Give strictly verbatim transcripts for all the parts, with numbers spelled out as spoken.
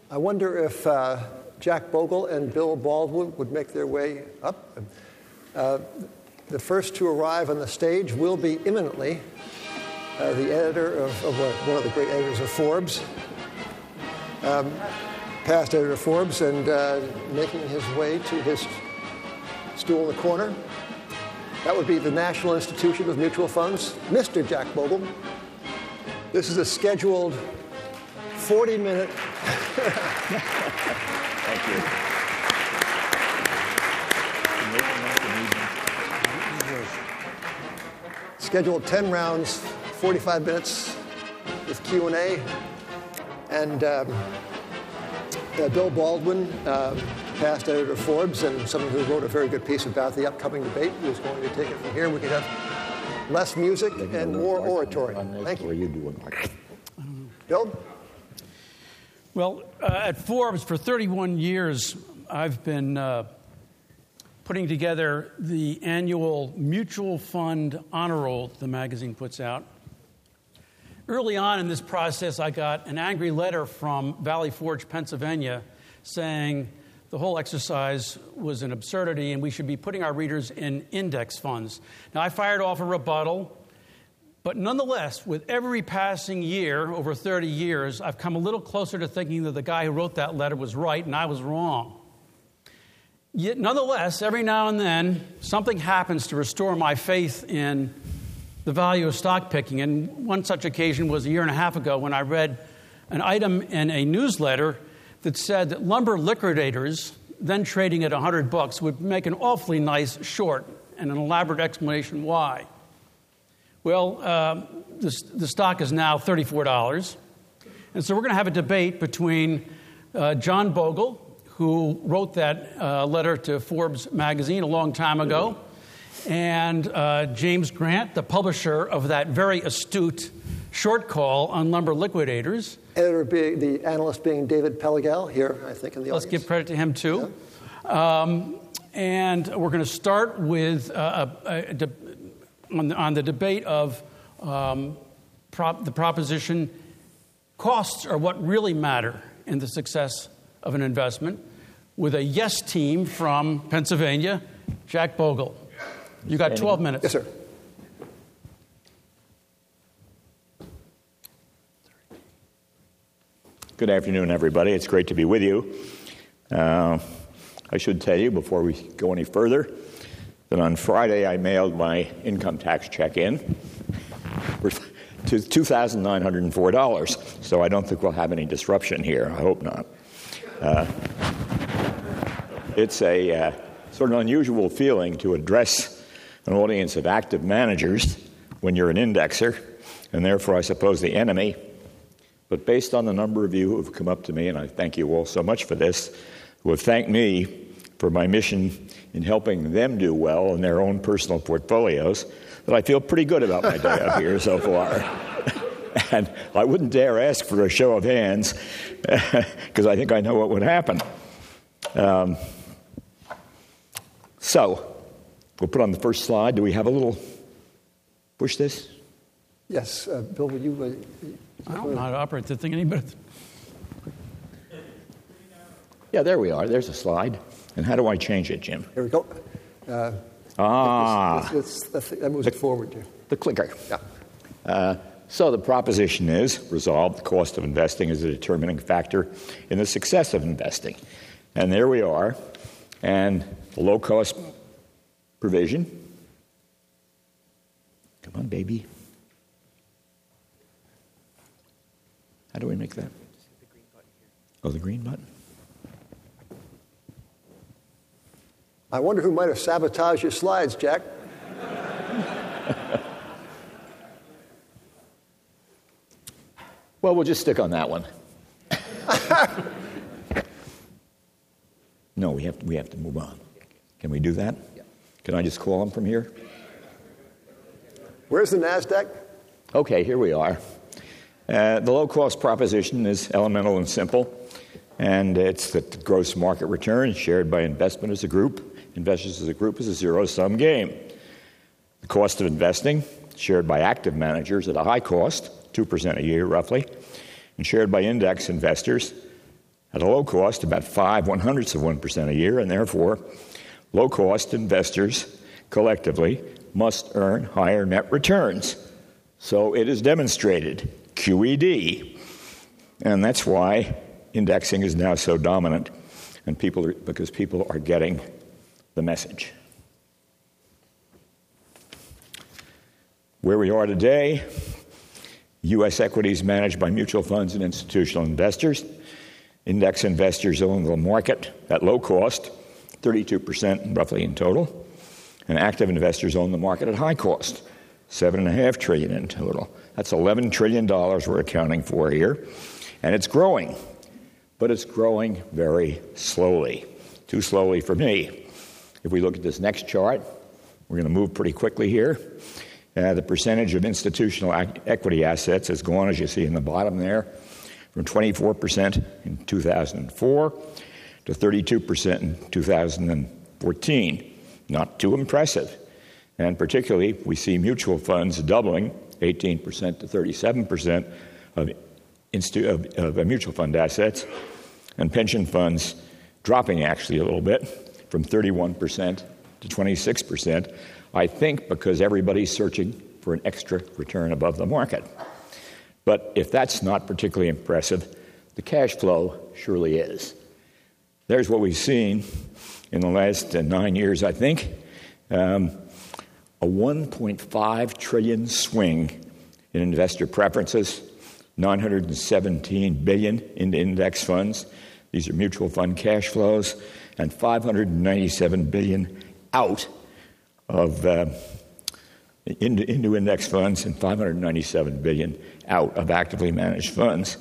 I wonder if uh, Jack Bogle and Bill Baldwin would make their way up. Uh, the first to arrive on the stage will be imminently uh, the editor of, of what, one of the great editors of Forbes, um, past editor of Forbes, and uh, making his way to his stool in the corner. That would be the National Institution of Mutual Funds, Mister Jack Bogle. This is a scheduled forty-minute. Thank you. Scheduled ten rounds, forty-five minutes with Q and A. And um, uh, Bill Baldwin, uh, past editor of Forbes, and someone who wrote a very good piece about the upcoming debate, is going to take it from here. We could have less music and more oratory. Thank you. What are you doing? Bill? Well, uh, at Forbes for thirty-one years, I've been uh, putting together the annual mutual fund honor roll the magazine puts out. Early on in this process, I got an angry letter from Valley Forge, Pennsylvania, saying the whole exercise was an absurdity and we should be putting our readers in index funds. Now, I fired off a rebuttal. But nonetheless, with every passing year, over thirty years, I've come a little closer to thinking that the guy who wrote that letter was right and I was wrong. Yet, nonetheless, every now and then, something happens to restore my faith in the value of stock picking. And one such occasion was a year and a half ago when I read an item in a newsletter that said that lumber liquidators, then trading at one hundred bucks, would make an awfully nice short, and an elaborate explanation why. Well, uh, the, the stock is now thirty-four dollars. And so we're going to have a debate between uh, John Bogle, who wrote that uh, letter to Forbes magazine a long time ago, and uh, James Grant, the publisher of that very astute short call on lumber liquidators. Editor being, the analyst being David Pellegal here, I think, in the Let's audience. give credit to him, too. Yeah. Um, and we're going to start with uh, a, a, a On the, on the debate of um, prop, the proposition, costs are what really matter in the success of an investment, with a yes team from Pennsylvania, Jack Bogle. You got twelve minutes. Yes, sir. Good afternoon, everybody. It's great to be with you. Uh, I should tell you before we go any further that on Friday I mailed my income tax check in for two thousand nine hundred four dollars, so I don't think we'll have any disruption here. I hope not. Uh, it's a uh, sort of unusual feeling to address an audience of active managers when you're an indexer, and therefore I suppose the enemy. But based on the number of you who have come up to me, and I thank you all so much for this, who have thanked me for my mission in helping them do well in their own personal portfolios, that I feel pretty good about my day up here so far. And I wouldn't dare ask for a show of hands, because I think I know what would happen. Um, so, we'll put on the first slide. Do we have a little... Push this? Yes. Uh, Bill, would you... Uh, I don't know how to operate the thing any better. Yeah, there we are. There's a slide. And how do I change it, Jim? Here we go. Uh, ah. This, this, this, that moves it forward, Jim. The clicker. Yeah. Uh, so the proposition is, resolved, the cost of investing is a determining factor in the success of investing. And there we are. And the low-cost provision. Come on, baby. How do we make that? Oh, the green button? I wonder who might have sabotaged your slides, Jack. Well, we'll just stick on that one. No, we have to, we have to move on. Can we do that? Yeah. Can I just call them from here? Where's the NASDAQ? Okay, here we are. Uh, the low-cost proposition is elemental and simple, and it's that the gross market return shared by investment as a group, investors as a group, is a zero-sum game. The cost of investing, shared by active managers at a high cost, two percent a year roughly, and shared by index investors At a low cost, about five one hundredths of one percent a year, and therefore, low-cost investors collectively must earn higher net returns. So it is demonstrated, Q E D. And that's why indexing is now so dominant, and people are, because people are getting the message. Where we are today, U S equities managed by mutual funds and institutional investors. Index investors own the market at low cost, thirty-two percent roughly in total. And active investors own the market at high cost, seven point five trillion dollars in total. That's eleven trillion dollars we're accounting for here. And it's growing, but it's growing very slowly, too slowly for me. If we look at this next chart, we're going to move pretty quickly here. Uh, the percentage of institutional ac- equity assets has gone, as you see in the bottom there, from twenty-four percent in two thousand four to thirty-two percent in two thousand fourteen. Not too impressive. And particularly, we see mutual funds doubling, eighteen percent to thirty-seven percent of, instu- of, of mutual fund assets, and pension funds dropping actually a little bit from thirty-one percent to twenty-six percent. I think because everybody's searching for an extra return above the market. But if that's not particularly impressive, the cash flow surely is. There's what we've seen in the last uh, nine years, I think. Um, a one point five trillion dollars swing in investor preferences, nine hundred seventeen billion dollars into index funds. These are mutual fund cash flows, and five hundred ninety-seven billion dollars out of uh, into, into index funds, and five hundred ninety-seven billion dollars out of actively managed funds.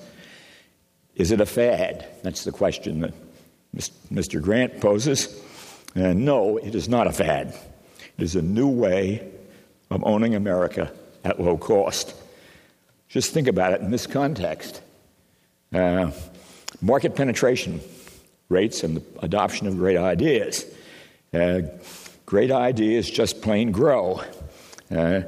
Is it a fad? That's the question that Mister Grant poses. And no, it is not a fad. It is a new way of owning America at low cost. Just think about it in this context. Uh, market penetration rates and the adoption of great ideas. Uh, great ideas just plain grow. Uh,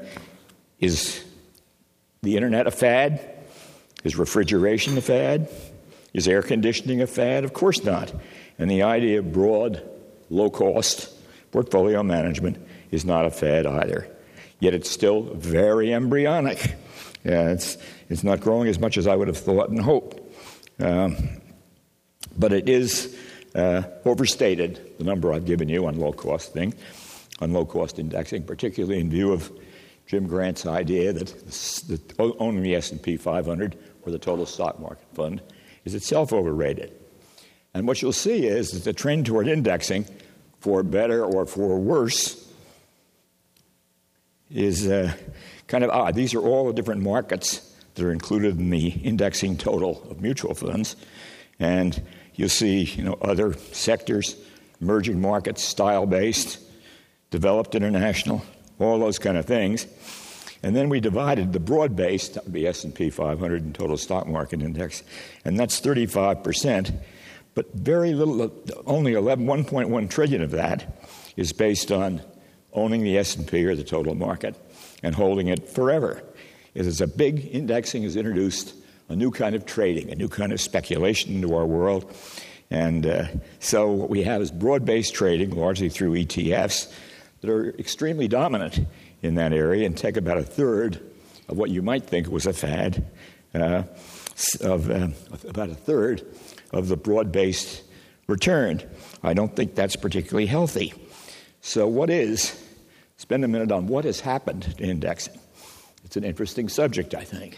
is the internet a fad? Is refrigeration a fad? Is air conditioning a fad? Of course not. And the idea of broad, low-cost portfolio management is not a fad either. Yet it's still very embryonic. Uh, it's, it's not growing as much as I would have thought and hoped. Um, but it is uh, overstated, the number I've given you on low-cost thing, on low-cost indexing, particularly in view of Jim Grant's idea that, that owning the S and P five hundred or the total stock market fund is itself overrated. And what you'll see is that the trend toward indexing, for better or for worse, is uh, kind of odd. These are all the different markets that are included in the indexing total of mutual funds. And you'll see, you know, other sectors, emerging markets, style-based, developed international, all those kind of things. And then we divided the broad-based, that would be S and P five hundred and total stock market index, and that's thirty-five percent. But very little, only one point one trillion of that is based on owning the S and P or the total market and holding it forever. It is a big indexing has introduced a new kind of trading, a new kind of speculation into our world. And uh, so what we have is broad-based trading, largely through E T Fs, that are extremely dominant in that area and take about a third of what you might think was a fad, uh, of uh, about a third of the broad-based return. I don't think that's particularly healthy. So what is, spend a minute on what has happened to indexing. It's an interesting subject, I think.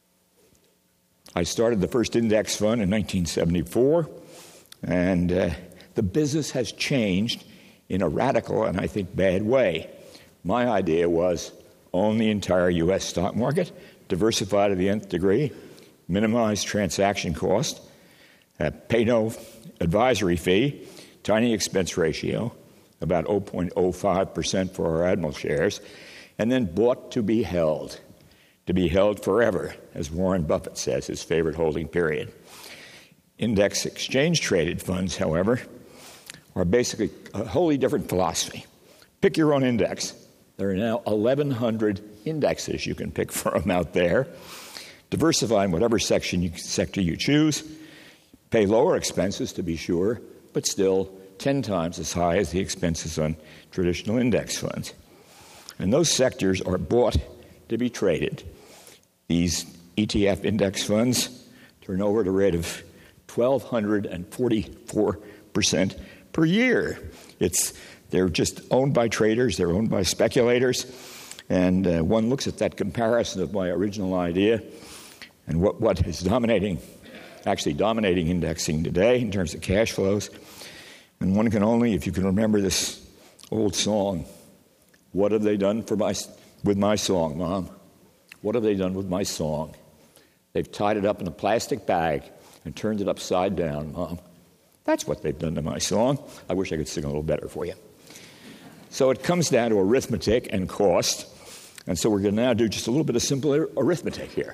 I started the first index fund in nineteen seventy-four, and uh, the business has changed in a radical and I think bad way. My idea was own the entire U S stock market, diversify to the nth degree, minimize transaction cost, uh, pay no advisory fee, tiny expense ratio, about zero point zero five percent for our Admiral shares, and then bought to be held, to be held forever, as Warren Buffett says, his favorite holding period. Index exchange-traded funds, however, are basically a wholly different philosophy. Pick your own index. There are now eleven hundred indexes you can pick from out there. Diversify in whatever section you, sector you choose. pay lower expenses, to be sure, but still ten times as high as the expenses on traditional index funds. And those sectors are bought to be traded. These E T F index funds turn over at a rate of one thousand two hundred forty-four percent per year. It's, they're just owned by traders, they're owned by speculators, and uh, one looks at that comparison of my original idea and what, what is dominating, actually dominating indexing today in terms of cash flows, and one can only, if you can remember this old song, what have they done for my, with my song, Mom? What have they done with my song? They've tied it up in a plastic bag and turned it upside down, Mom. That's what they've done to my song. I wish I could sing a little better for you. So it comes down to arithmetic and cost. And so we're going to now do just a little bit of simple arithmetic here.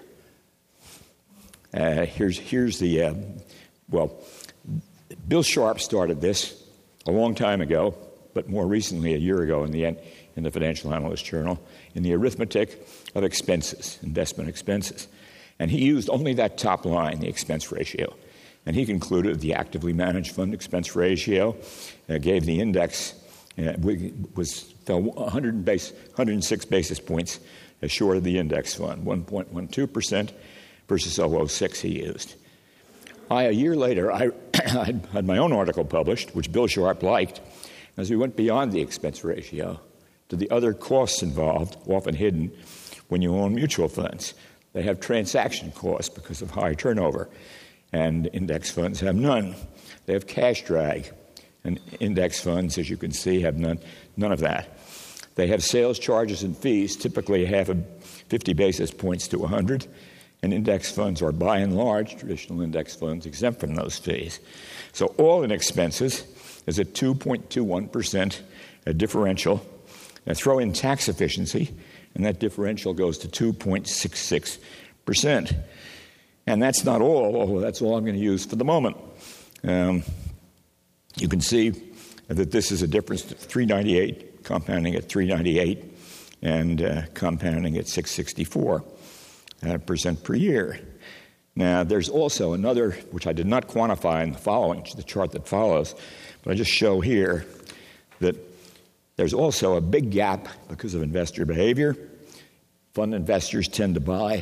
Uh, here's, here's the, uh, well, Bill Sharpe started this a long time ago, but more recently, a year ago in the, in the Financial Analyst Journal, in the arithmetic of expenses, investment expenses. And he used only that top line, the expense ratio. And he concluded the actively managed fund expense ratio uh, gave the index, uh, was fell one hundred, base, one hundred six basis points uh, short of the index fund, one point one two percent versus zero point zero six he used. I, a year later, I had my own article published, which Bill Sharpe liked, as we went beyond the expense ratio to the other costs involved, often hidden, when you own mutual funds. They have transaction costs because of high turnover, and index funds have none. They have cash drag, and index funds, as you can see, have none, none of that. They have sales charges and fees, typically half of fifty basis points to one hundred, and index funds are, by and large, traditional index funds, exempt from those fees. So all in expenses is a two point two one percent differential. Now throw in tax efficiency, and that differential goes to two point six six percent. And that's not all, although that's all I'm going to use for the moment. Um, you can see that this is a difference of three ninety-eight, compounding at three ninety-eight, and uh, compounding at six sixty-four uh, percent per year. Now, there's also another, which I did not quantify in the following, the chart that follows, but I just show here that there's also a big gap because of investor behavior. Fund investors tend to buy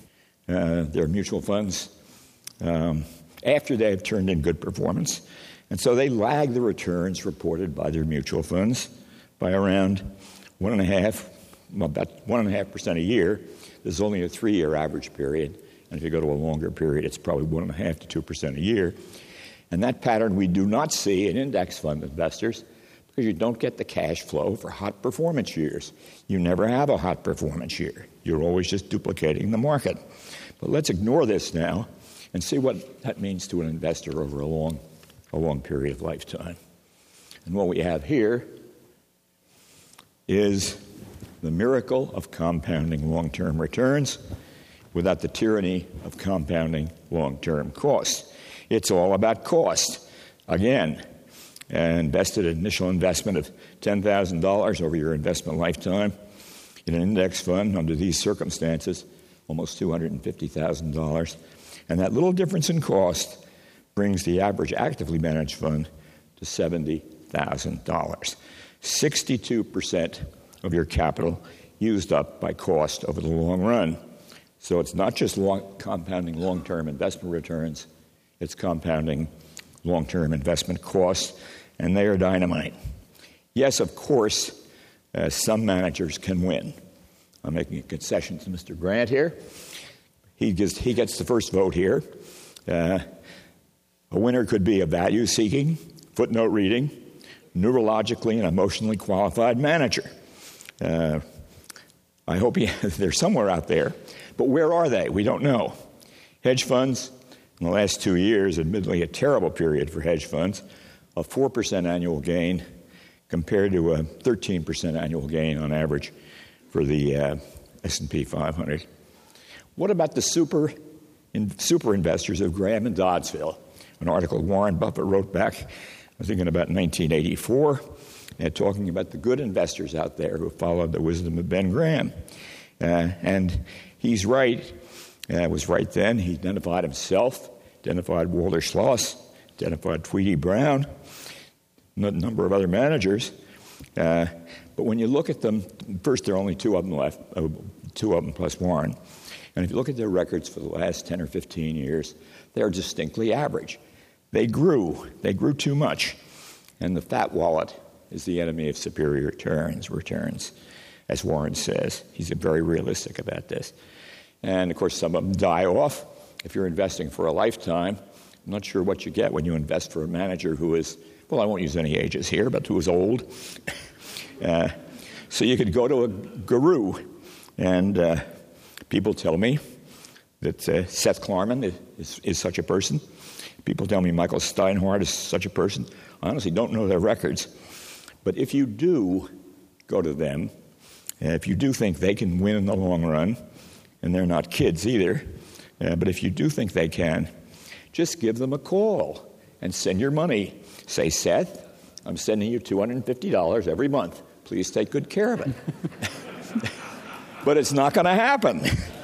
uh, their mutual funds um, after they've turned in good performance. And so they lag the returns reported by their mutual funds by around one and a half, well, about one and a half percent a year. This is only a three-year average period. And if you go to a longer period, it's probably one and a half to two percent a year. And that pattern we do not see in index fund investors, because you don't get the cash flow for hot performance years. You never have a hot performance year. You're always just duplicating the market. But let's ignore this now and see what that means to an investor over a long, a long period of lifetime. And what we have here is the miracle of compounding long-term returns without the tyranny of compounding long-term costs. It's all about cost. Again, and invested an initial investment of ten thousand dollars over your investment lifetime in an index fund under these circumstances, almost two hundred fifty thousand dollars. And that little difference in cost brings the average actively managed fund to seventy thousand dollars. sixty-two percent of your capital used up by cost over the long run. So it's not just long, compounding long-term investment returns, it's compounding long-term investment costs, and they are dynamite. Yes, of course, uh, some managers can win. I'm making a concession to Mister Grant here. He gets, he gets the first vote here. Uh, a winner could be a value-seeking, footnote-reading, neurologically and emotionally qualified manager. Uh, I hope he, they're somewhere out there. But where are they? We don't know. Hedge funds, in the last two years, admittedly a terrible period for hedge funds, a four percent annual gain compared to a thirteen percent annual gain on average for the uh, S and P five hundred. What about the super, in, super investors of Graham and Doddsville? An article Warren Buffett wrote back, I think in about nineteen eighty-four, uh, talking about the good investors out there who followed the wisdom of Ben Graham. Uh, and he's right. Uh, was right then. He identified himself identified Walter Schloss, identified Tweedy Brown, a number of other managers. Uh, but when you look at them, first there are only two of them left, uh, two of them plus Warren. And if you look at their records for the last ten or fifteen years, they're distinctly average. They grew. They grew too much. And the fat wallet is the enemy of superior returns, returns, as Warren says. He's very realistic about this. And, of course, some of them die off. If you're investing for a lifetime, I'm not sure what you get when you invest for a manager who is, well, I won't use any ages here, but who is old. uh, so you could go to a guru, and uh, people tell me that uh, Seth Klarman is, is, is such a person. People tell me Michael Steinhardt is such a person. I honestly don't know their records. But if you do go to them, uh, if you do think they can win in the long run, and they're not kids either, uh, but if you do think they can, just give them a call and send your money. Say, Seth, I'm sending you two hundred fifty dollars every month. Please take good care of it. But it's not going to happen.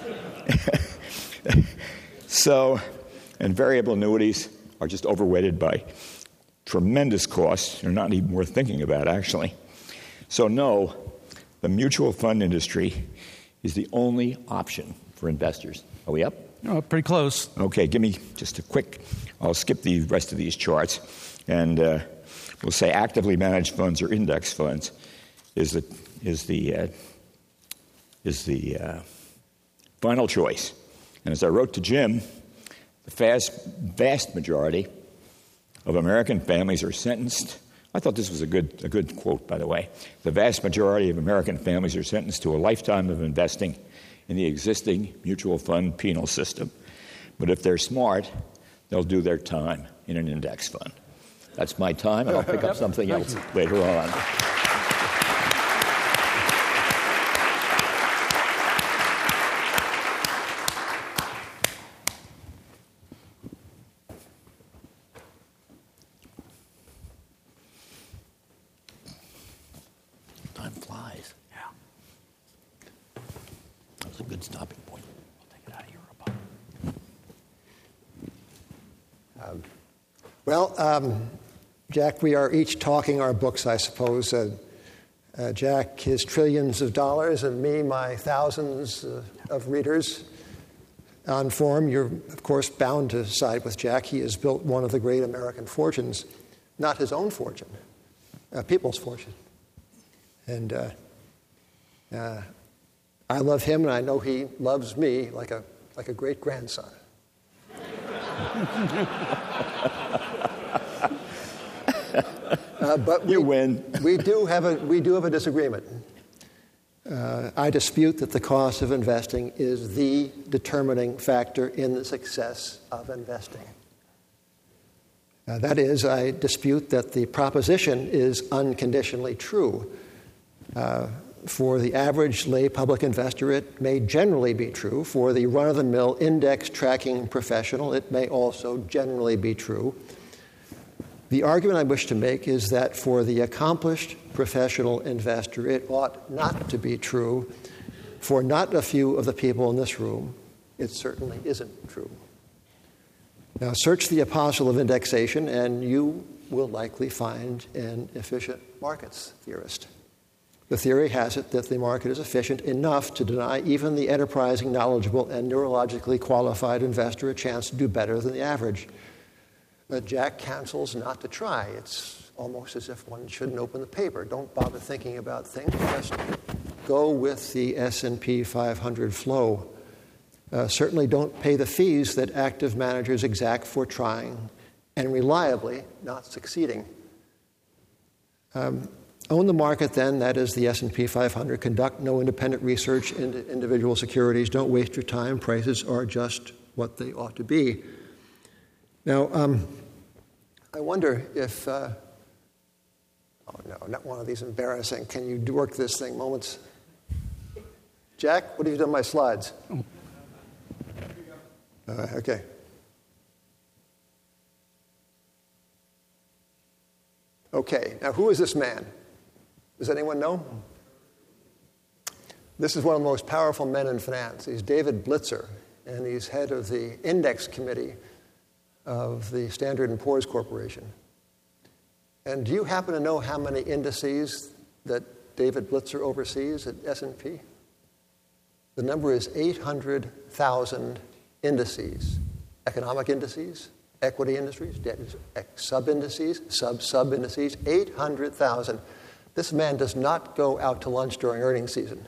So, and variable annuities are just overweighted by tremendous costs. They're not even worth thinking about, actually. So no, the mutual fund industry is the only option for investors. Are we up? Oh, pretty close. Okay, give me just a quick, I'll skip the rest of these charts, and uh, we'll say actively managed funds or index funds is the, is the, uh, is the uh, final choice. And as I wrote to Jim, the vast, vast majority of American families are sentenced. I thought this was a good, a good quote, by the way. The vast majority of American families are sentenced to a lifetime of investing in the existing mutual fund penal system. But if they're smart, they'll do their time in an index fund. That's my time, and I'll pick up something else later on. Stopping point. I'll take it out of your robot. Um, well, um, Jack, we are each talking our books, I suppose. Uh, uh, Jack, his trillions of dollars, and me, my thousands uh, of readers. On Forum, you're, of course, bound to side with Jack. He has built one of the great American fortunes, not his own fortune, uh, people's fortune. And uh, uh, I love him, and I know he loves me like a like a great grandson. uh, but we, you win. we do have a we do have a disagreement. Uh, I dispute that the cost of investing is the determining factor in the success of investing. Uh, that is, I dispute that the proposition is unconditionally true. Uh, For the average lay public investor, it may generally be true. For the run-of-the-mill index tracking professional, it may also generally be true. The argument I wish to make is that for the accomplished professional investor, it ought not to be true. For not a few of the people in this room, it certainly isn't true. Now, search the apostle of indexation, and you will likely find an efficient markets theorist. The theory has it that the market is efficient enough to deny even the enterprising, knowledgeable, and neurologically qualified investor a chance to do better than the average. But Jack counsels not to try. It's almost as if one shouldn't open the paper. Don't bother thinking about things. Just go with the S and P five hundred flow. Uh, certainly don't pay the fees that active managers exact for trying and reliably not succeeding. Um, Own the market, then, that is the S and P five hundred. Conduct no independent research into individual securities. Don't waste your time. Prices are just what they ought to be. Now, um, I wonder if, uh, oh no, not one of these embarrassing, can you work this thing moments? Jack, what have you done with my slides? Uh, okay. Okay, now who is this man? Does anyone know? This is one of the most powerful men in finance. He's David Blitzer, and he's head of the index committee of the Standard and Poor's Corporation. And do you happen to know how many indices that David Blitzer oversees at S and P? The number is eight hundred thousand indices, economic indices, equity indices, sub-indices, sub-sub-indices, eight hundred thousand. This man does not go out to lunch during earnings season.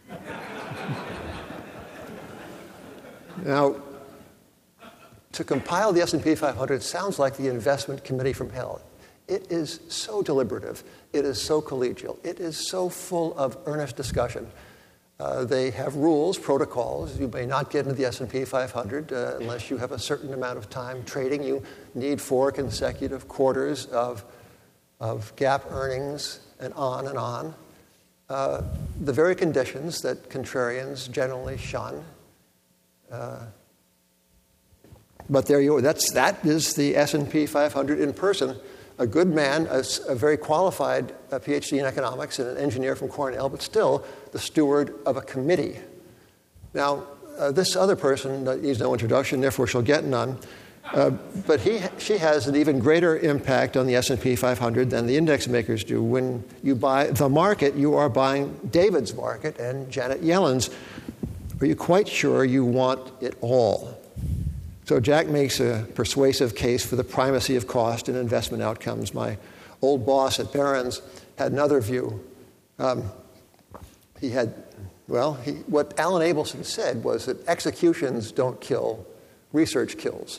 Now, to compile the S and P five hundred sounds like the investment committee from hell. It is so deliberative. It is so collegial. It is so full of earnest discussion. Uh, they have rules, protocols. You may not get into the S and P five hundred uh, unless you have a certain amount of time trading. You need four consecutive quarters of, of gap earnings and on and on. Uh, the very conditions that contrarians generally shun. Uh, but there you are. That's, that is the S and P five hundred in person. A good man, a, a very qualified a PhD in economics and an engineer from Cornell, but still the steward of a committee. Now, uh, this other person uh, needs no introduction, therefore she'll get none. Uh, but he, she has an even greater impact on the S and P five hundred than the index makers do. When you buy the market, you are buying David's market and Janet Yellen's. Are you quite sure you want it all? So Jack makes a persuasive case for the primacy of cost in investment outcomes. My old boss at Barron's had another view. Um, he had, well, he, what Alan Abelson said was that executions don't kill, research kills.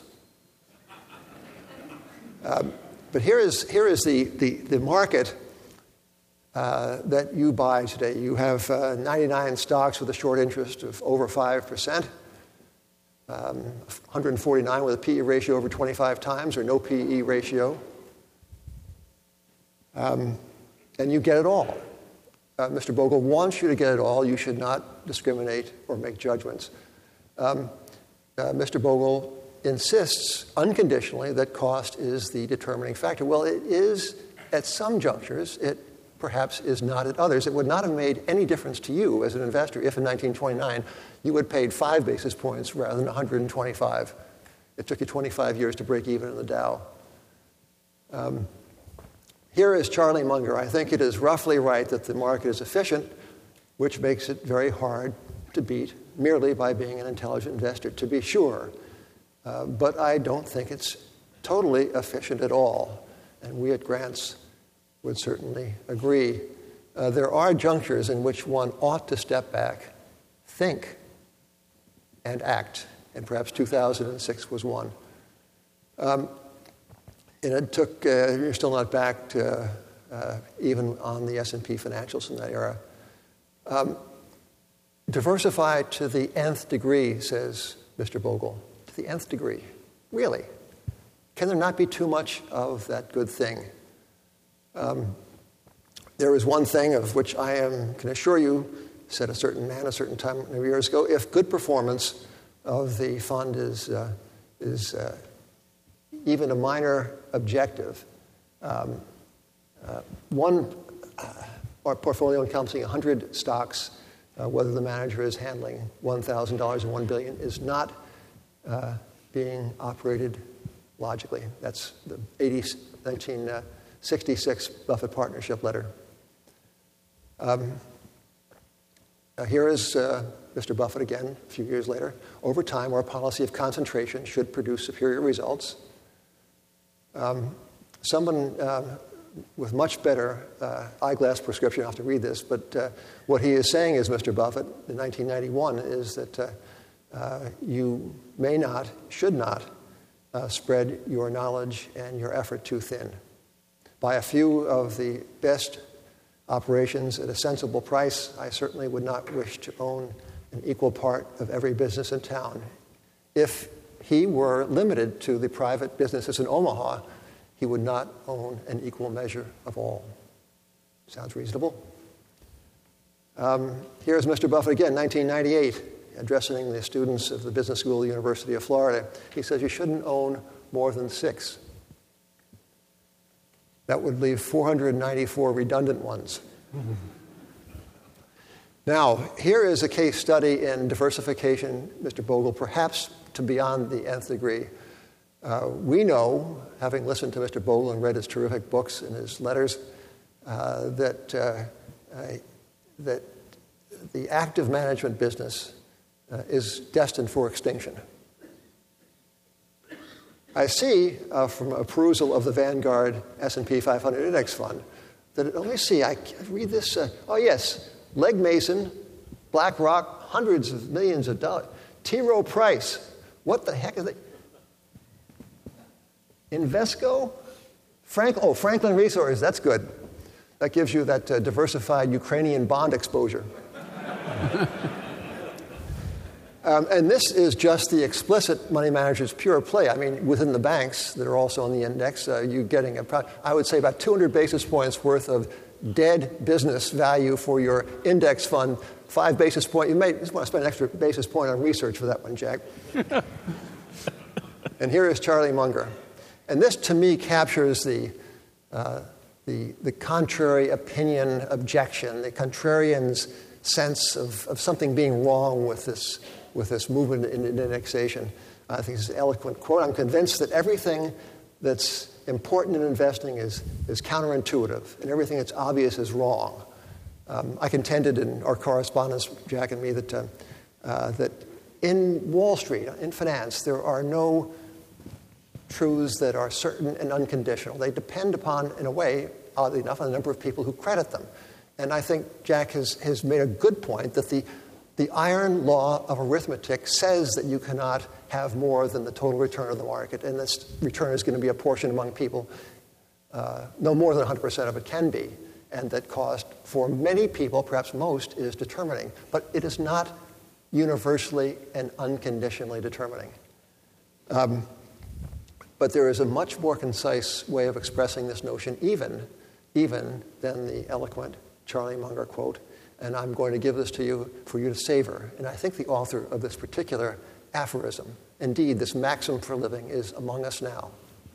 Um, but here is, here is the, the, the market uh, that you buy today. You have uh, ninety-nine stocks with a short interest of over five percent. Um, one hundred forty-nine with a P E ratio over twenty-five times or no P E ratio. Um, and you get it all. Uh, Mister Bogle wants you to get it all. You should not discriminate or make judgments. Um, uh, Mister Bogle insists unconditionally that cost is the determining factor. Well, it is at some junctures. It perhaps is not at others. It would not have made any difference to you as an investor if in nineteen twenty-nine you had paid five basis points rather than one hundred twenty-five. It took you twenty-five years to break even in the Dow. Um, here is Charlie Munger. I think it is roughly right that the market is efficient, which makes it very hard to beat merely by being an intelligent investor, to be sure. Uh, but I don't think it's totally efficient at all. And we at Grants would certainly agree. Uh, there are junctures in which one ought to step back, think, and act. And perhaps two thousand six was one. Um, and it took, uh, you're still not back to, uh, even on the S and P financials in that era. Um, diversify to the nth degree, says Mister Bogle. To the nth degree. Really? Can there not be too much of that good thing? Um, there is one thing of which I am, can assure you, said a certain man a certain time years ago, if good performance of the fund is, uh, is uh, even a minor objective, um, uh, one uh, portfolio encompassing one hundred stocks, uh, whether the manager is handling one thousand dollars and one billion dollars, is not uh, being operated logically. That's the nineteen sixty-six Buffett Partnership letter. Um, uh, here is uh, Mister Buffett again, a few years later. Over time, our policy of concentration should produce superior results. Um, someone uh, with much better uh, eyeglass prescription, I'll have to read this, but uh, what he is saying is, Mister Buffett, in nineteen ninety-one, is that uh, uh, you may not, should not, uh, spread your knowledge and your effort too thin. Buy a few of the best operations at a sensible price. I certainly would not wish to own an equal part of every business in town. If he were limited to the private businesses in Omaha, he would not own an equal measure of all. Sounds reasonable. Um, here's Mister Buffett again, nineteen ninety-eight, addressing the students of the business school of the University of Florida. He says you shouldn't own more than six. That would leave four hundred ninety-four redundant ones. Mm-hmm. Now, here is a case study in diversification, Mister Bogle, perhaps to beyond the nth degree. Uh, we know, having listened to Mister Bogle and read his terrific books and his letters, uh, that, uh, uh, that the active management business uh, is destined for extinction. I see uh, from a perusal of the Vanguard S and P five hundred Index Fund that, let me see, I read this. Uh, oh, yes, Legg Mason, BlackRock, hundreds of millions of dollars. T. Rowe Price, what the heck is it? Invesco? Frank, oh, Franklin Resources, that's good. That gives you that uh, diversified Ukrainian bond exposure. um, and this is just the explicit money manager's pure play. I mean, within the banks that are also on the index, uh, you're getting, a, I would say, about two hundred basis points worth of dead business value for your index fund. Five basis points. You may just want to spend an extra basis point on research for that one, Jack. And here is Charlie Munger. And this, to me, captures the, uh, the, the contrary opinion objection, the contrarian's sense of, of something being wrong with this, with this movement in indexation. I think it's an eloquent quote. I'm convinced that everything that's important in investing is, is counterintuitive, and everything that's obvious is wrong. Um, I contended in our correspondence, Jack and me, that, uh, uh, that in Wall Street, in finance, there are no truths that are certain and unconditional. They depend upon, in a way, oddly enough, on the number of people who credit them. And I think Jack has, has made a good point that the, the iron law of arithmetic says that you cannot have more than the total return of the market, and this return is going to be apportioned among people. Uh, no more than one hundred percent of it can be, and that cost for many people, perhaps most, is determining. But it is not universally and unconditionally determining. Um, But there is a much more concise way of expressing this notion, even, even than the eloquent Charlie Munger quote. And I'm going to give this to you for you to savor. And I think the author of this particular aphorism, indeed, this maxim for living, is among us now.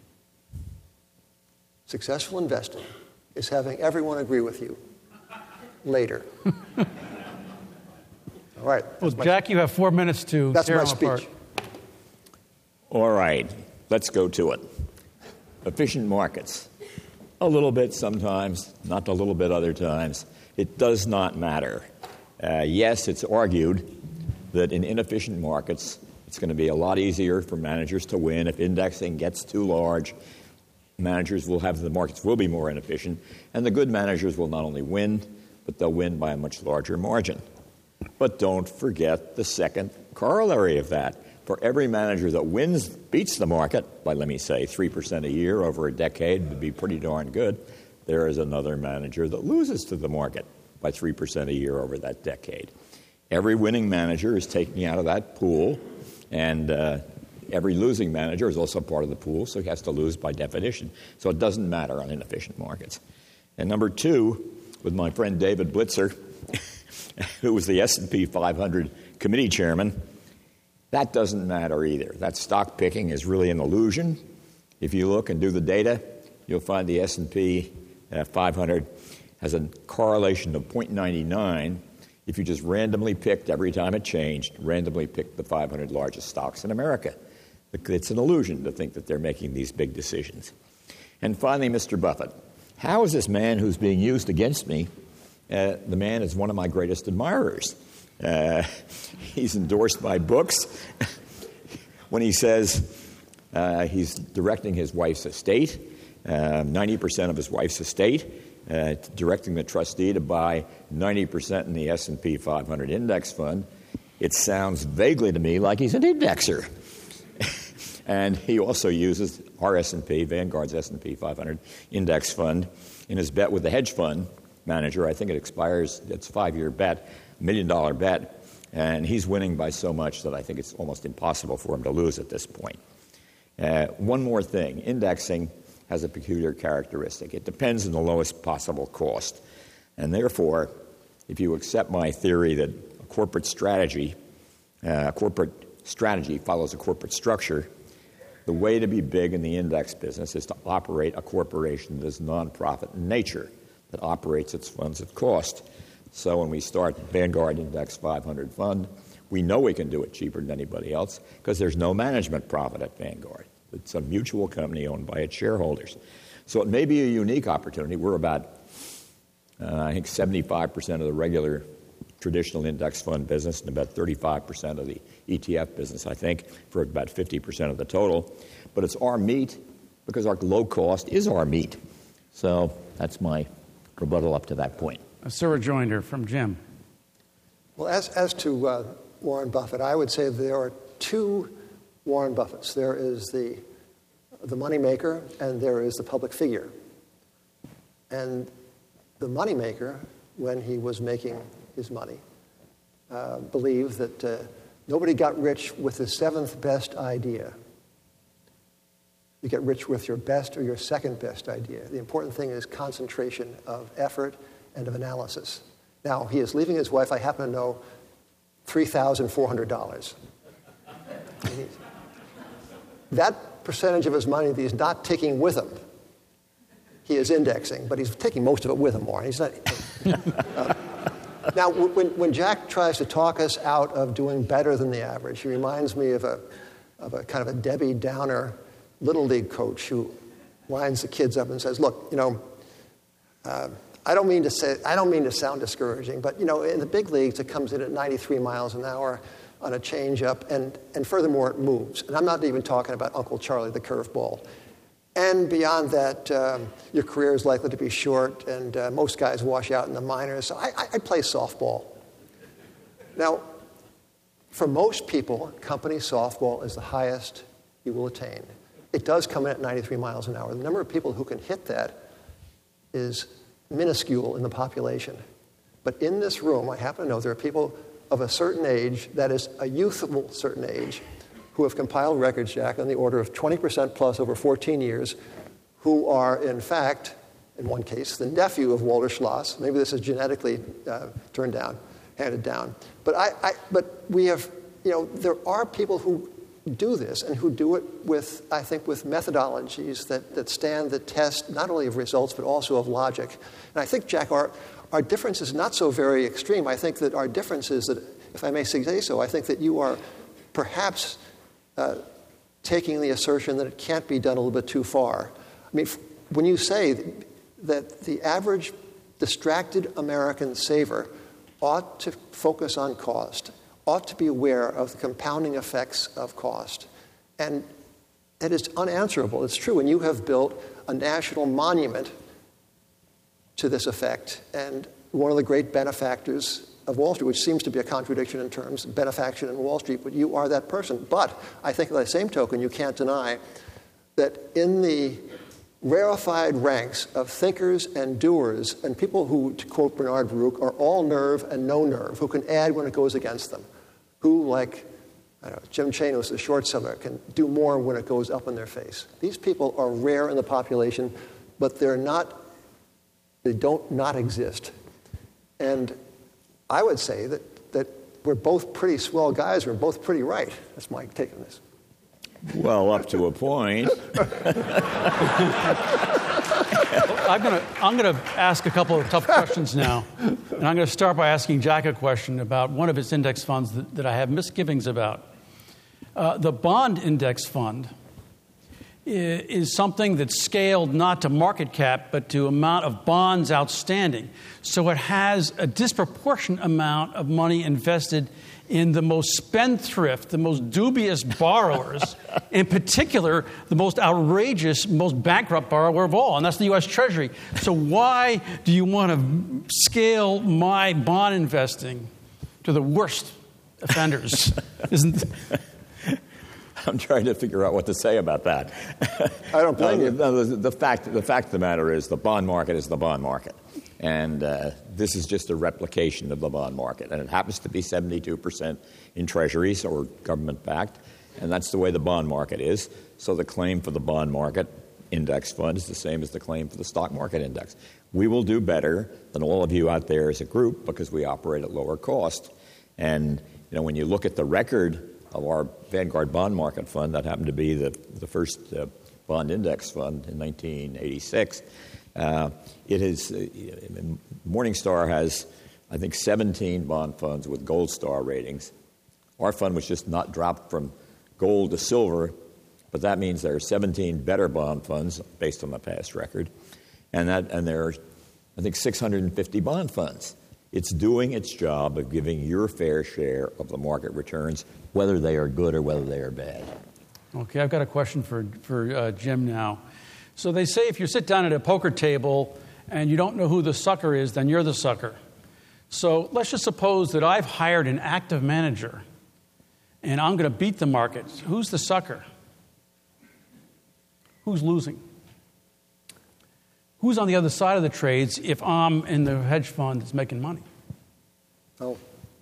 Successful investing is having everyone agree with you later. All right. Well, Jack, you have four minutes to That's tear my them speech. apart. All right, let's go to it. Efficient markets. A little bit sometimes, not a little bit other times. It does not matter. Uh, yes, it's argued that in inefficient markets, it's going to be a lot easier for managers to win. If indexing gets too large, managers will have, the markets will be more inefficient, and the good managers will not only win, but they'll win by a much larger margin. But don't forget the second corollary of that. For every manager that wins, beats the market by, let me say, three percent a year over a decade would be pretty darn good, there is another manager that loses to the market by three percent a year over that decade. Every winning manager is taking out of that pool, and uh, every losing manager is also part of the pool, so he has to lose by definition. So it doesn't matter on inefficient markets. And number two, with my friend David Blitzer, who was the S and P five hundred committee chairman, that doesn't matter either. That stock picking is really an illusion. If you look and do the data, you'll find the S and P uh, five hundred has a correlation of zero point nine nine. If you just randomly picked, every time it changed, randomly picked the five hundred largest stocks in America. It's an illusion to think that they're making these big decisions. And finally, Mister Buffett. How is this man who's being used against me, uh, the man is one of my greatest admirers. Uh, he's endorsed my books. When he says uh, he's directing his wife's estate, uh, ninety percent of his wife's estate, uh, directing the trustee to buy ninety percent in the S and P five hundred index fund, it sounds vaguely to me like he's an indexer. And he also uses our S and P, Vanguard's S and P five hundred index fund, in his bet with the hedge fund manager. I think it expires, it's a five-year bet, a million-dollar bet, and he's winning by so much that I think it's almost impossible for him to lose at this point. Uh, one more thing. Indexing has a peculiar characteristic. It depends on the lowest possible cost. And therefore, if you accept my theory that a corporate strategy, uh, corporate strategy follows a corporate structure, the way to be big in the index business is to operate a corporation that is nonprofit in nature, that operates its funds at cost. So when we start the Vanguard Index five hundred fund, we know we can do it cheaper than anybody else because there's no management profit at Vanguard. It's a mutual company owned by its shareholders. So it may be a unique opportunity. We're about, uh, I think, seventy-five percent of the regular traditional index fund business and about thirty-five percent of the E T F business, I think, for about fifty percent of the total. But it's our meat because our low cost is our meat. So that's my rebuttal up to that point. A Sir rejoinder from Jim. Well, as, as to uh, Warren Buffett, I would say there are two Warren Buffetts. There is the, the moneymaker and there is the public figure. And the moneymaker, when he was making his money, uh, believed that uh, nobody got rich with the seventh best idea. You get rich with your best or your second best idea. The important thing is concentration of effort and of analysis. Now, he is leaving his wife, I happen to know, three thousand four hundred dollars. That percentage of his money that he's not taking with him, he is indexing, but he's taking most of it with him, Warren. He's not. uh, now, when, when Jack tries to talk us out of doing better than the average, he reminds me of a, of a kind of a Debbie Downer Little League coach who winds the kids up and says, look, you know, uh, I don't mean to say, I don't mean to sound discouraging, but, you know, in the big leagues, it comes in at ninety-three miles an hour on a changeup, and, and furthermore, it moves. And I'm not even talking about Uncle Charlie, the curveball. And beyond that, um, your career is likely to be short, and uh, most guys wash out in the minors. So I, I, I play softball. Now, for most people, company softball is the highest you will attain. It does come in at ninety-three miles an hour. The number of people who can hit that is minuscule in the population. But in this room, I happen to know there are people of a certain age, that is a youthful certain age, who have compiled records, Jack, on the order of twenty percent plus over fourteen years, who are, in fact, in one case, the nephew of Walter Schloss. Maybe this is genetically uh, turned down, handed down. But I, I, but we have, you know, there are people who do this and who do it with, I think, with methodologies that, that stand the test not only of results but also of logic. And I think, Jack, our, our difference is not so very extreme. I think that our difference is that, if I may say so, I think that you are perhaps uh, taking the assertion that it can't be done a little bit too far. I mean, when you say that the average distracted American saver ought to focus on cost, ought to be aware of the compounding effects of cost. And it is unanswerable. It's true. And you have built a national monument to this effect. And one of the great benefactors of Wall Street, which seems to be a contradiction in terms, benefaction in Wall Street, but you are that person. But I think by the same token, you can't deny that in the rarefied ranks of thinkers and doers and people who, to quote Bernard Baruch, are all nerve and no nerve, who can add when it goes against them, who, like I don't know, Jim Chanos, the short seller, can do more when it goes up in their face. These people are rare in the population, but they're not, they don't not exist. And I would say that, that we're both pretty swell guys. We're both pretty right. That's my take on this. Well, up to a point. I'm going to I'm going to ask a couple of tough questions now. And I'm going to start by asking Jack a question about one of its index funds that, that I have misgivings about. Uh, the bond index fund is, is something that's scaled not to market cap, but to amount of bonds outstanding. So it has a disproportionate amount of money invested in the most spendthrift, the most dubious borrowers, in particular, the most outrageous, most bankrupt borrower of all, and that's the U S Treasury. So why do you want to scale my bond investing to the worst offenders? Isn't I'm trying to figure out what to say about that. I don't blame uh, you. The, the, the, fact, the fact of the matter is the bond market is the bond market. And uh, this is just a replication of the bond market. And it happens to be seventy-two percent in treasuries or government-backed. And that's the way the bond market is. So the claim for the bond market index fund is the same as the claim for the stock market index. We will do better than all of you out there as a group because we operate at lower cost. And you know, when you look at the record of our Vanguard Bond Market Fund, that happened to be the, the first uh, bond index fund in nineteen eighty-six, Uh, it is, uh, Morningstar has, I think, seventeen bond funds with gold star ratings. Our fund was just not dropped from gold to silver but that means there are seventeen better bond funds based on the past record, and that and there are, I think, six hundred fifty bond funds. It's doing its job of giving your fair share of the market returns, whether they are good or whether they are bad. Okay, I've got a question for, for uh, Jim now. So they say if you sit down at a poker table and you don't know who the sucker is, then you're the sucker. So let's just suppose that I've hired an active manager and I'm going to beat the market. Who's the sucker? Who's losing? Who's on the other side of the trades if I'm in the hedge fund that's making money? Oh.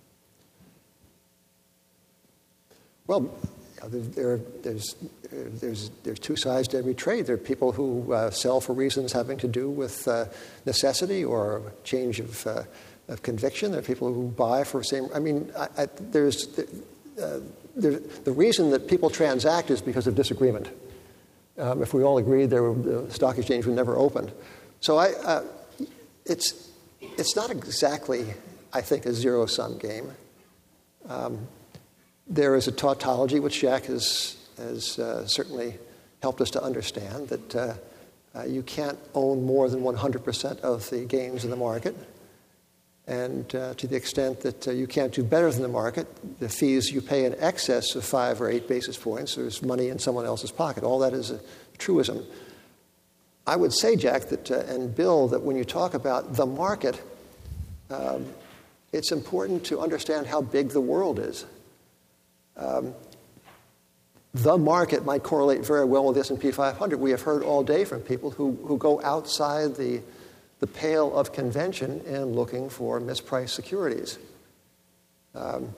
Well, there, there's, there's, there's two sides to every trade. There are people who uh, sell for reasons having to do with uh, necessity or change of, uh, of conviction. There are people who buy for the same. I mean, I, I, there's uh, there, the reason that people transact is because of disagreement. Um, if we all agreed, there were, the stock exchange would never open. So I, uh, it's it's not exactly, I think, a zero-sum game. Um, there is a tautology which Jack has has uh, certainly helped us to understand that uh, uh, you can't own more than one hundred percent of the gains in the market, and uh, to the extent that uh, you can't do better than the market, the fees you pay in excess of five or eight basis points, there's money in someone else's pocket. All that is a truism. I would say, Jack, that uh, and Bill, that when you talk about the market, um, it's important to understand how big the world is. Um, the market might correlate very well with the S and P five hundred. We have heard all day from people who, who go outside the the pale of convention in looking for mispriced securities. Um,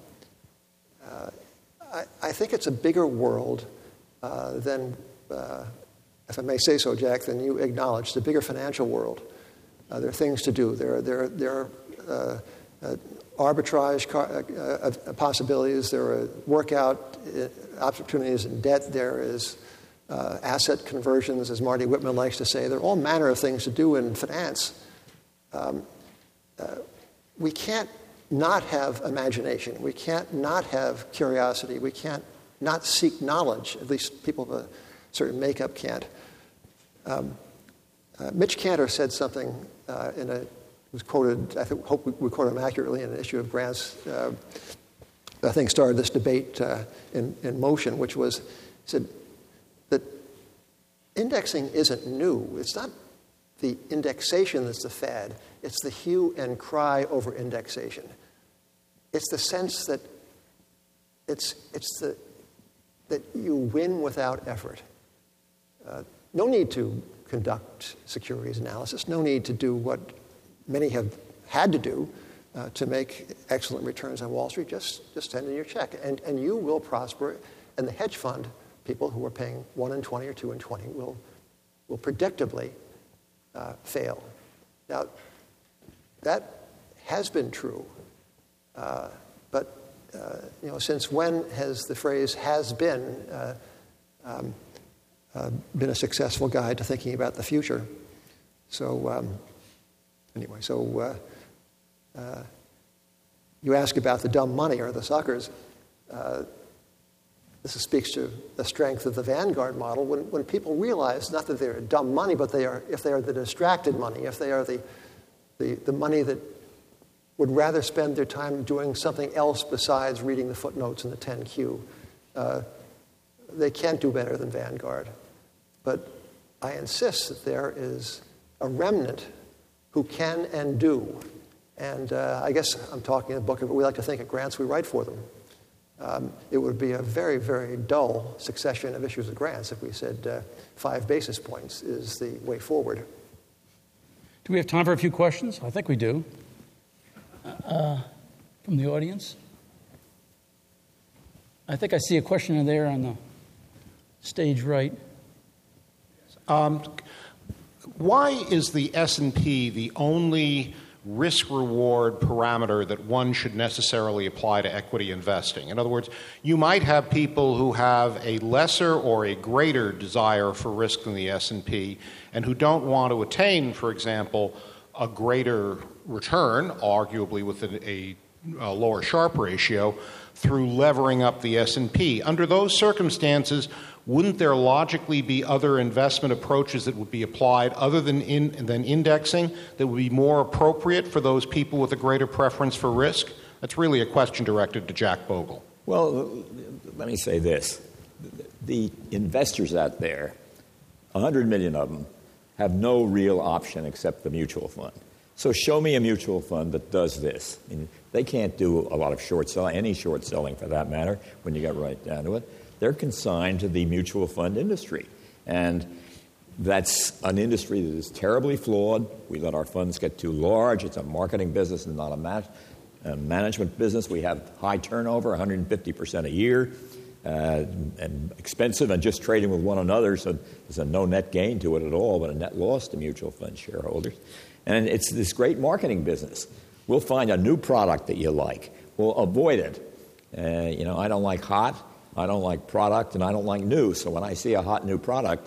uh, I, I think it's a bigger world uh, than, uh, if I may say so, Jack, than you acknowledge. It's a bigger financial world. Uh, there are things to do. There are, there are, there are uh, uh, arbitrage car- uh, uh, possibilities. There are workout opportunities in debt. There is Uh, asset conversions, as Marty Whitman likes to say. There are all manner of things to do in finance. Um, uh, we can't not have imagination. We can't not have curiosity. We can't not seek knowledge. At least people of a certain makeup can't. Um, uh, Mitch Cantor said something uh, in a, was quoted, I think, hope we, we quote him accurately, in an issue of Grant's, uh, I think started this debate uh, in, in motion, which was, he said, that indexing isn't new. It's not the indexation that's the fad. It's the hue and cry over indexation. It's the sense that it's it's the that you win without effort. Uh, no need to conduct securities analysis. No need to do what many have had to do uh, to make excellent returns on Wall Street. Just just send in your check, and and you will prosper. And the hedge fund people who are paying one in twenty or two in twenty will will predictably uh, fail. Now, that has been true, uh, but uh, you know, since when has the phrase "has been" uh, um, uh, been a successful guide to thinking about the future? So, um, anyway, so uh, uh, you ask about the dumb money or the suckers. Uh, This speaks to the strength of the Vanguard model. When, when people realize not that they're dumb money, but they are, if they are the distracted money, if they are the, the, the money that would rather spend their time doing something else besides reading the footnotes in the ten Q, uh, they can't do better than Vanguard. But I insist that there is a remnant who can and do. And uh, I guess I'm talking in the book of what we like to think at Grants we write for them. Um, it would be a very, very dull succession of issues of grants if we said uh, five basis points is the way forward. Do we have time for a few questions? I think we do. Uh, from the audience? I think I see a question in there on the stage right. Um, why is the S and P the only risk-reward parameter that one should necessarily apply to equity investing? In other words, you might have people who have a lesser or a greater desire for risk than the S and P and who don't want to attain, for example, a greater return, arguably with a, a lower Sharpe ratio, through levering up the S and P. Under those circumstances, wouldn't there logically be other investment approaches that would be applied other than in, than indexing that would be more appropriate for those people with a greater preference for risk? That's really a question directed to Jack Bogle. Well, let me say this. The investors out there, one hundred million of them, have no real option except the mutual fund. So show me a mutual fund that does this. I mean, they can't do a lot of short selling, any short selling for that matter, when you get right down to it. They're consigned to the mutual fund industry. And that's an industry that is terribly flawed. We let our funds get too large. It's a marketing business and not a, ma- a management business. We have high turnover, one hundred fifty percent a year, uh, and expensive, and just trading with one another, so there's a no net gain to it at all, but a net loss to mutual fund shareholders. And it's this great marketing business. We'll find a new product that you like. We'll avoid it. Uh, you know, I don't like hot, I don't like product, and I don't like new. So when I see a hot new product,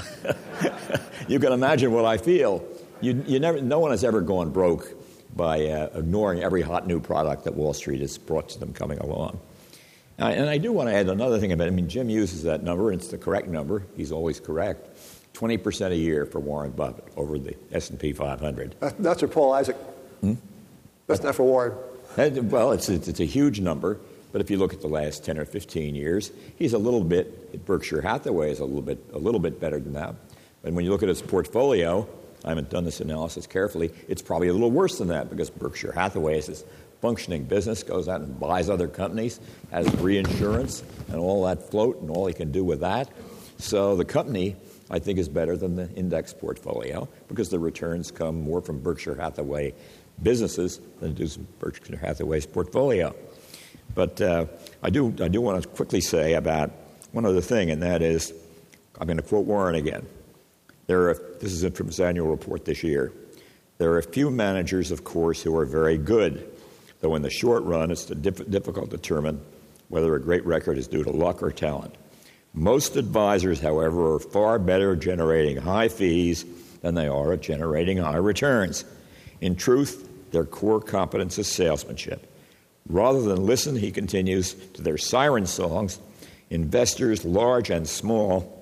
you can imagine what I feel. You, you never, no one has ever gone broke by uh, ignoring every hot new product that Wall Street has brought to them coming along. Uh, and I do want to add another thing about it. I mean, Jim uses that number, and it's the correct number. He's always correct. twenty percent a year for Warren Buffett over the S and P five hundred. That's for Paul Isaac. Hmm? That's not for Warren. And, well, it's a, it's a huge number, but if you look at the last ten or fifteen years, he's a little bit, Berkshire Hathaway is a little bit, a little bit better than that. And when you look at his portfolio, I haven't done this analysis carefully, it's probably a little worse than that because Berkshire Hathaway is this functioning business, goes out and buys other companies, has reinsurance and all that float and all he can do with that. So the company, I think, is better than the index portfolio because the returns come more from Berkshire Hathaway businesses than do from Berkshire Hathaway's portfolio. But uh, I do I do want to quickly say about one other thing, and that is, I'm going to quote Warren again. There are, this is from his annual report this year. There are a few managers, of course, who are very good, though in the short run it's diff- difficult to determine whether a great record is due to luck or talent. Most advisors, however, are far better at generating high fees than they are at generating high returns. In truth, their core competence is salesmanship. Rather than listen, he continues, to their siren songs, investors, large and small,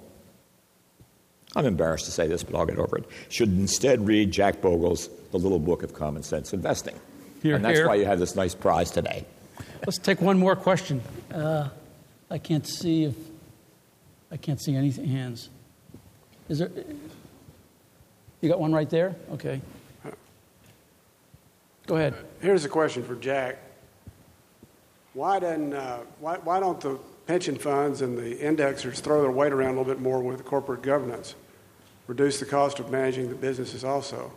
I'm embarrassed to say this, but I'll get over it, should instead read Jack Bogle's The Little Book of Common Sense Investing. Here, and that's here. why you have this nice prize today. Let's take one more question. Uh, I can't see if I can't see any hands. Is there? You got one right there? Okay. Go ahead. Here's a question for Jack. Why doesn't uh, why why don't the pension funds and the indexers throw their weight around a little bit more with corporate governance, reduce the cost of managing the businesses also?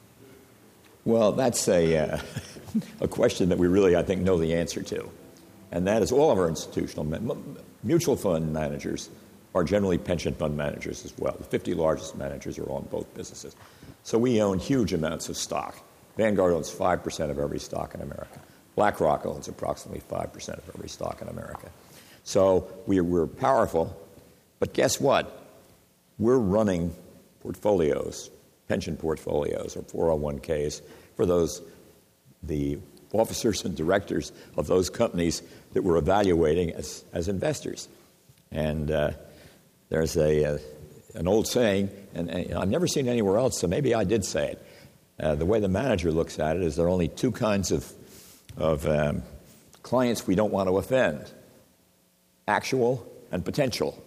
Well, that's a uh, a question that we really, I think, know the answer to, and that is all of our institutional man- mutual fund managers are generally pension fund managers as well. The fifty largest managers are all in both businesses, so we own huge amounts of stock. Vanguard owns five percent of every stock in America. BlackRock owns approximately five percent of every stock in America. So we, we're powerful, but guess what? We're running portfolios, pension portfolios or four oh one k's for those, the officers and directors of those companies that we're evaluating as, as investors. And uh, there's a, a an old saying, and, and I've never seen it anywhere else, so maybe I did say it. Uh, the way the manager looks at it is there are only two kinds of, of um, clients we don't want to offend, actual and potential.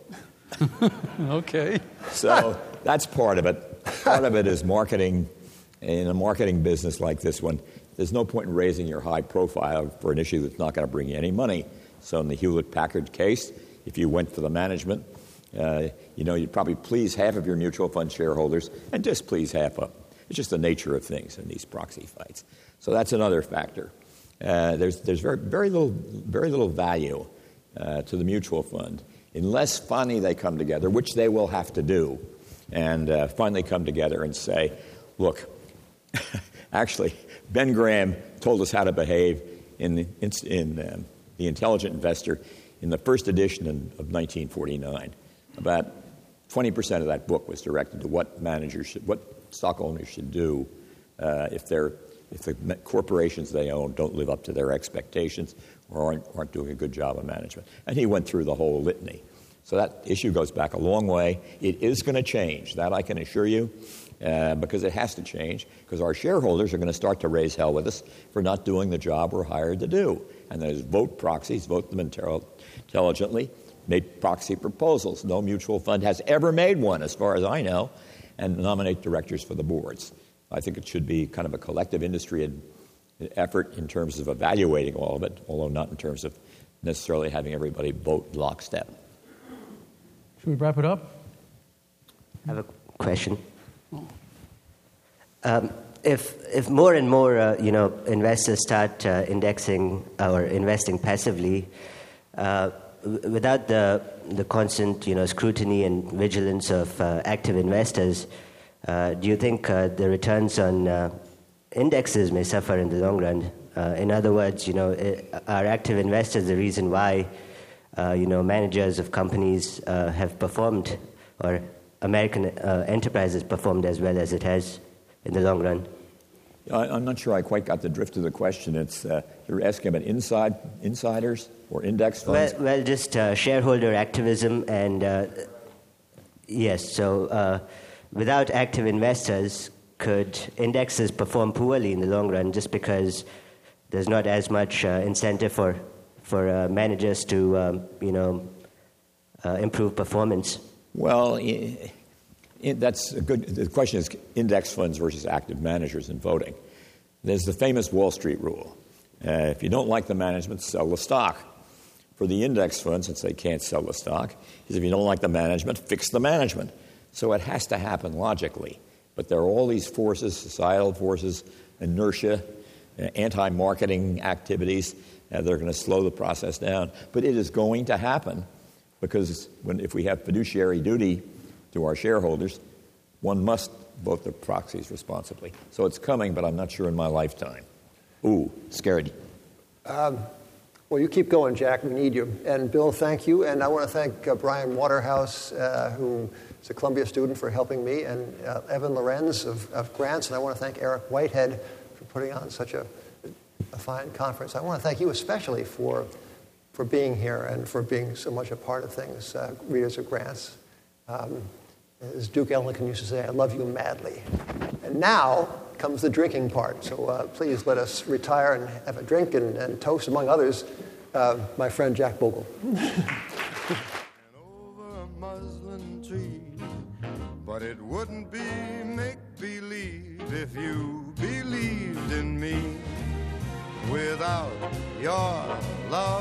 Okay. So that's part of it. Part of it is marketing. In a marketing business like this one, there's no point in raising your high profile for an issue that's not going to bring you any money. So in the Hewlett-Packard case, if you went for the management, uh, you know, you'd probably please half of your mutual fund shareholders and displease half of them. It's just the nature of things in these proxy fights. So that's another factor. Uh, there's there's very very little very little value uh, to the mutual fund unless finally they come together, which they will have to do, and uh, finally come together and say, look, actually, Ben Graham told us how to behave in the, in um, the Intelligent Investor in the first edition in, of nineteen forty-nine. About twenty percent of that book was directed to what managers should, what stock owners should do uh, if they're if the corporations they own don't live up to their expectations or aren't, aren't doing a good job of management. And he went through the whole litany. So that issue goes back a long way. It is going to change, that I can assure you, uh, because it has to change, because our shareholders are going to start to raise hell with us for not doing the job we're hired to do. And there's vote proxies, vote them intelligently, make proxy proposals. No mutual fund has ever made one, as far as I know, and nominate directors for the boards. I think it should be kind of a collective industry effort in terms of evaluating all of it, although not in terms of necessarily having everybody vote lockstep. Should we wrap it up? I have a question. Um, if if more and more uh, you know investors start uh, indexing or investing passively, uh, w- without the the constant you know scrutiny and vigilance of uh, active investors, uh, do you think uh, the returns on uh, indexes may suffer in the long run? Uh, in other words, you know, are active investors the reason why uh, you know managers of companies uh, have performed, or American uh, enterprises performed as well as it has in the long run? I, I'm not sure I quite got the drift of the question. It's uh, you're asking about inside insiders or index funds? Well, well just uh, shareholder activism and uh, yes. So uh, without active investors, could indexes perform poorly in the long run just because there's not as much uh, incentive for for uh, managers to um, you know uh, improve performance? Well, I, I, that's a good. The question is index funds versus active managers in voting. There's the famous Wall Street rule: uh, if you don't like the management, sell the stock. For the index funds, since they can't sell the stock, is if you don't like the management, fix the management. So it has to happen logically. But there are all these forces, societal forces, inertia, uh, anti-marketing activities uh, that are going to slow the process down. But it is going to happen because when, if we have fiduciary duty to our shareholders, one must vote the proxies responsibly. So it's coming, but I'm not sure in my lifetime. Ooh, scared. Um, well, you keep going, Jack. We need you. And Bill, thank you. And I want to thank uh, Brian Waterhouse, uh, who is a Columbia student, for helping me, and uh, Evan Lorenz of, of Grants. And I want to thank Eric Whitehead for putting on such a, a fine conference. I want to thank you especially for for being here and for being so much a part of things, uh, readers of Grants. Um, as Duke Ellington used to say, I love you madly. And now comes the drinking part. So uh, please let us retire and have a drink and, and toast, among others, uh, my friend Jack Bogle. But it wouldn't be make-believe if you believed in me. Without your love